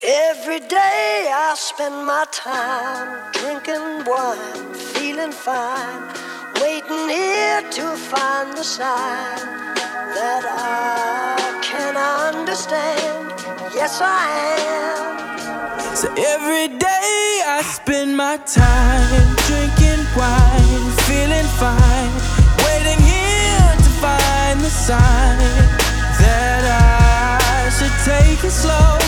Every day I spend my time drinking wine, feeling fine, waiting here to find the sign that I can understand. Yes, I am. So every day I spend my time drinking wine, feeling fine, waiting here to find the sign that I should take it slow.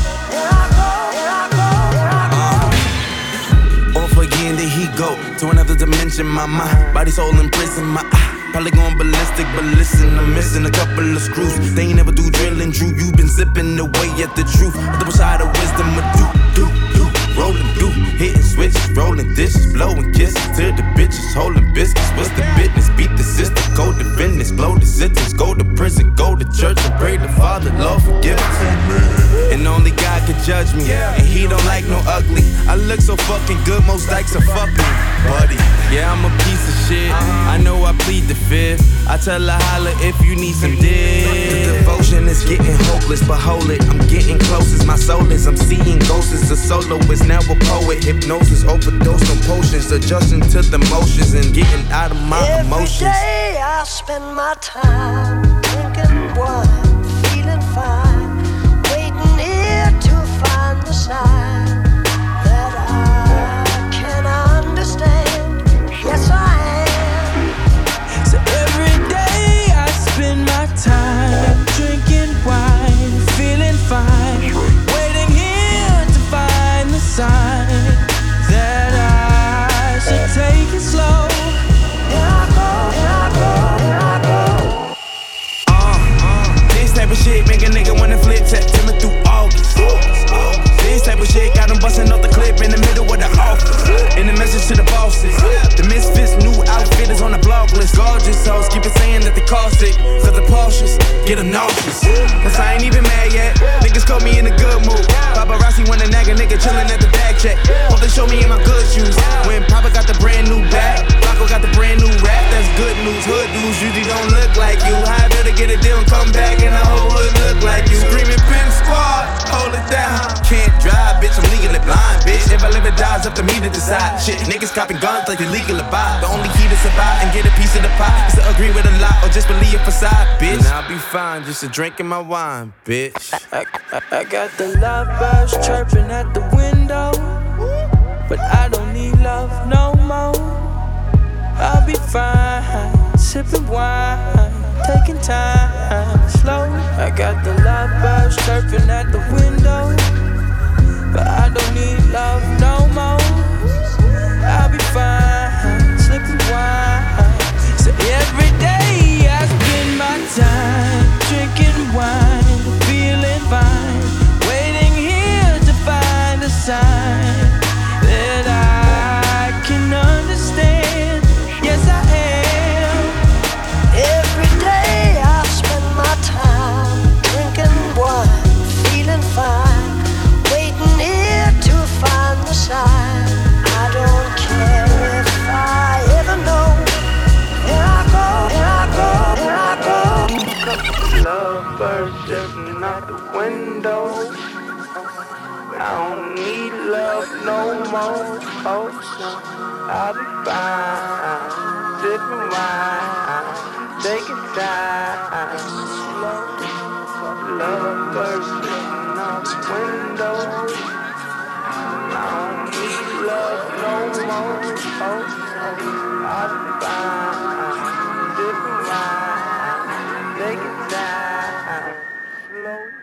Off again, there he go to another dimension. My mind, body, soul in prison. My eye, probably going ballistic, but listen, I'm missing a couple of screws. They ain't never do drilling, Drew. You been zipping away at the truth. The double side of wisdom, rolling through, hitting switches, rolling dishes, blowing kisses to the bitches, holding biscuits. What's the business? Beat the system, go to business, blow the sentence, go to prison, go to church and pray the Father, Lord forgive us. And only God can judge me, and He don't like no ugly. I look so fucking good, most likes are fuck me, buddy. Yeah, I'm a piece of shit. I know I plead the fifth. I tell her holla if you need some dick. The devotion is getting hopeless, but hold it, I'm getting close as my soul is. I'm seeing ghosts as a soloist, now a poet. Hypnosis, overdose on potions, adjusting to the motions and getting out of my emotions. Every day I spend my time drinking wine, feeling fine, waiting here to find the sign that I can understand. Yes, I am. So every day I spend my time drinking wine, feeling fine, waiting here to find the sign that I should take it slow. This type of shit make a nigga wanna flip September through August. This type of shit got him busting off the clip in the middle of the office. In the message to the bosses, the Misfits new outfit is on the blog list. Gorgeous hoes keep it saying that they cost it, cause the Porsches get them nauseous. Cause I ain't even mad yet, niggas caught me in a good mood. Paparazzi wanna nag a nigga chillin' at the bag check. Hope they show me in my good shoes. When Papa got the brand new bag, Flacco got the brand new rap, that's good news. Hood dudes usually don't look like you. I better get a deal and come back and the whole hood look like you. Screaming pimp squad, hold it down. Can't drive, bitch, I'm legally blind, bitch. If I live or die, it's up to me to decide. Shit, niggas copping guns like they legal to buy. The only key to survive and get a piece of the pie is to agree with a lot or just believe a facade, bitch. And I'll be fine, just a drinking my wine, bitch. I got the lovebirds chirping at the window, but I don't need love no more. I'll be fine, sipping wine, taking time slow. I got the lovebirds chirping at the window, but I don't need love no more. I'll be fine, sipping wine. So every day I spend my time drinking wine, feeling fine, waiting here to find a sign that I can understand. Yes, I am. Every day I spend my time drinking wine, feeling fine, waiting here to find the sign. I don't care if I ever know. Here I go, here I go, here I go. Lovebirds jumping out the window, but I don't need love no more. Oh, no, I'll be fine, sipping wine, taking time slow. Lovebirds jumping out the window, I don't need love no more. Oh, no, I'll be fine, sipping wine, taking time slow.